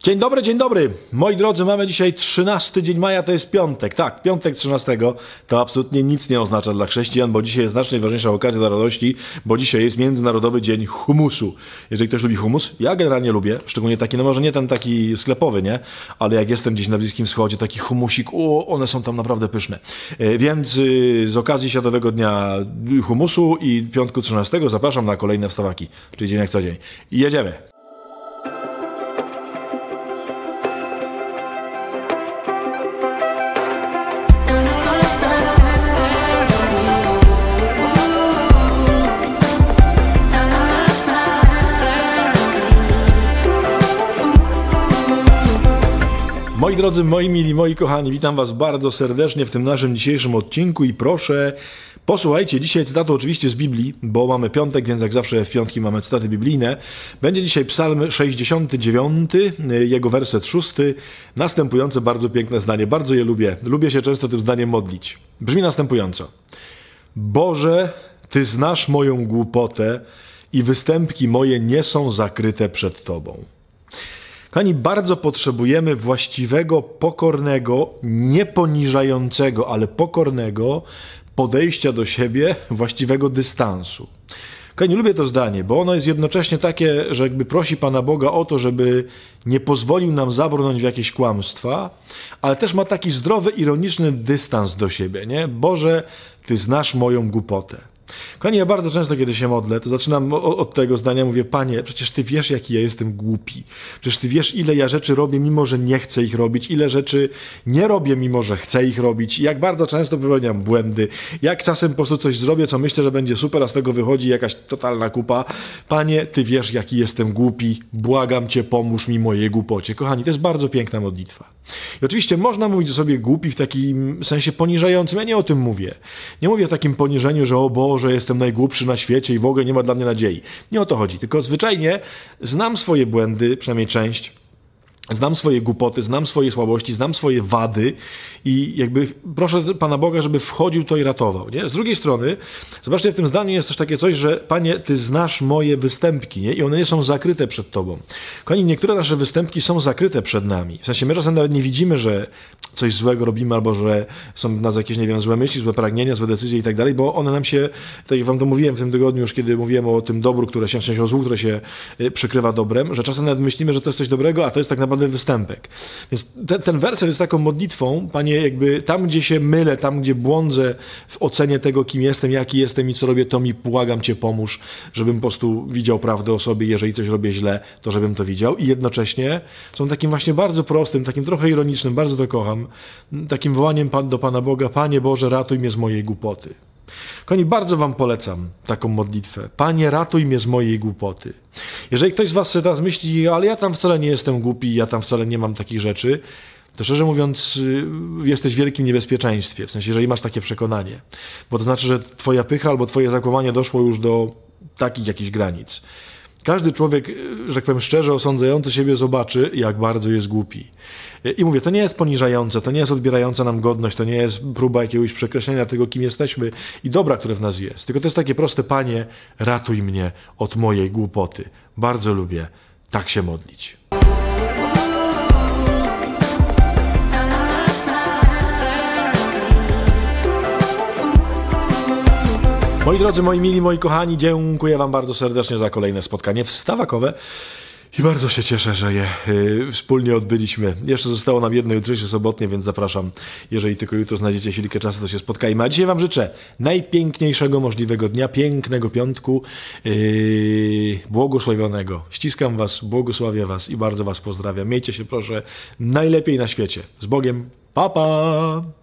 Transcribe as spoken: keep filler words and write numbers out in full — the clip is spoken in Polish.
Dzień dobry, dzień dobry. Moi drodzy, mamy dzisiaj trzynasty dzień maja, to jest piątek. Tak, piątek trzynastego to absolutnie nic nie oznacza dla chrześcijan, bo dzisiaj jest znacznie ważniejsza okazja do radości, bo dzisiaj jest Międzynarodowy Dzień Humusu. Jeżeli ktoś lubi humus, ja generalnie lubię, szczególnie taki, no może nie ten taki sklepowy, nie? Ale jak jestem gdzieś na Bliskim Wschodzie, taki humusik, o, one są tam naprawdę pyszne. E, więc y, z okazji Światowego Dnia Humusu i piątku trzynastego zapraszam na kolejne wstawaki, czyli dzień jak co dzień. I jedziemy. Moi drodzy, moi mili, moi kochani, witam was bardzo serdecznie w tym naszym dzisiejszym odcinku i proszę, posłuchajcie, dzisiaj cytatu oczywiście z Biblii, bo mamy piątek, więc jak zawsze w piątki mamy cytaty biblijne. Będzie dzisiaj Psalm sześćdziesiąty dziewiąty, jego werset szósty, następujące bardzo piękne zdanie, bardzo je lubię, lubię się często tym zdaniem modlić. Brzmi następująco: Boże, Ty znasz moją głupotę i występki moje nie są zakryte przed Tobą. Kochani, bardzo potrzebujemy właściwego, pokornego, nieponiżającego, ale pokornego podejścia do siebie, właściwego dystansu. Kochani, lubię to zdanie, bo ono jest jednocześnie takie, że jakby prosi Pana Boga o to, żeby nie pozwolił nam zabrnąć w jakieś kłamstwa, ale też ma taki zdrowy, ironiczny dystans do siebie, nie? Boże, Ty znasz moją głupotę. Kochani, ja bardzo często, kiedy się modlę, to zaczynam od tego zdania, mówię: Panie, przecież Ty wiesz, jaki ja jestem głupi. Przecież Ty wiesz, ile ja rzeczy robię, mimo że nie chcę ich robić, ile rzeczy nie robię, mimo że chcę ich robić, jak bardzo często popełniam błędy, jak czasem po prostu coś zrobię, co myślę, że będzie super, a z tego wychodzi jakaś totalna kupa. Panie, Ty wiesz, jaki jestem głupi, błagam Cię, pomóż mi mojej głupocie. Kochani, to jest bardzo piękna modlitwa. I oczywiście można mówić o sobie głupi w takim sensie poniżającym. Ja nie o tym mówię. Nie mówię w takim poniżeniu, że o Boże, jestem najgłupszy na świecie i w ogóle nie ma dla mnie nadziei. Nie o to chodzi. Tylko zwyczajnie znam swoje błędy, przynajmniej część. Znam swoje głupoty, znam swoje słabości, znam swoje wady i jakby proszę Pana Boga, żeby wchodził to i ratował. Nie? Z drugiej strony, zobaczcie, w tym zdaniu jest też takie coś, że Panie, Ty znasz moje występki, nie? I one nie są zakryte przed Tobą. Kochani, niektóre nasze występki są zakryte przed nami. W sensie my czasem nawet nie widzimy, że coś złego robimy albo że są w nas jakieś, nie wiem, złe myśli, złe pragnienia, złe decyzje i tak dalej, bo one nam się, tak jak Wam to mówiłem w tym tygodniu już, kiedy mówiłem o tym dobru, które się, w sensie o złu, które się przykrywa dobrem, że czasem nawet myślimy, że to jest coś dobrego, a to jest tak naprawdę występek. Więc ten, ten werset jest taką modlitwą, Panie, jakby tam, gdzie się mylę, tam, gdzie błądzę w ocenie tego, kim jestem, jaki jestem i co robię, to mi, błagam Cię, pomóż, żebym po prostu widział prawdę o sobie, jeżeli coś robię źle, to żebym to widział. I jednocześnie są takim właśnie bardzo prostym, takim trochę ironicznym, bardzo to kocham, takim wołaniem do Pana Boga: Panie Boże, ratuj mnie z mojej głupoty. Kochani, bardzo Wam polecam taką modlitwę. Panie, ratuj mnie z mojej głupoty. Jeżeli ktoś z Was sobie teraz myśli: ale ja tam wcale nie jestem głupi, ja tam wcale nie mam takich rzeczy, to szczerze mówiąc jesteś w wielkim niebezpieczeństwie. W sensie, jeżeli masz takie przekonanie. Bo to znaczy, że Twoja pycha albo Twoje zakłamanie doszło już do takich jakichś granic. Każdy człowiek, że tak powiem szczerze, osądzający siebie zobaczy, jak bardzo jest głupi. I mówię, to nie jest poniżające, to nie jest odbierające nam godność, to nie jest próba jakiegoś przekreślenia tego, kim jesteśmy i dobra, które w nas jest. Tylko to jest takie proste: Panie, ratuj mnie od mojej głupoty. Bardzo lubię tak się modlić. Moi drodzy, moi mili, moi kochani, dziękuję Wam bardzo serdecznie za kolejne spotkanie wstawakowe i bardzo się cieszę, że je y, wspólnie odbyliśmy. Jeszcze zostało nam jedno jutrzejsze sobotnie, więc zapraszam. Jeżeli tylko jutro znajdziecie chwilkę czasu, to się spotkajmy. A dzisiaj Wam życzę najpiękniejszego możliwego dnia, pięknego piątku, yy, błogosławionego. Ściskam Was, błogosławię Was i bardzo Was pozdrawiam. Miejcie się proszę najlepiej na świecie. Z Bogiem. Pa, pa!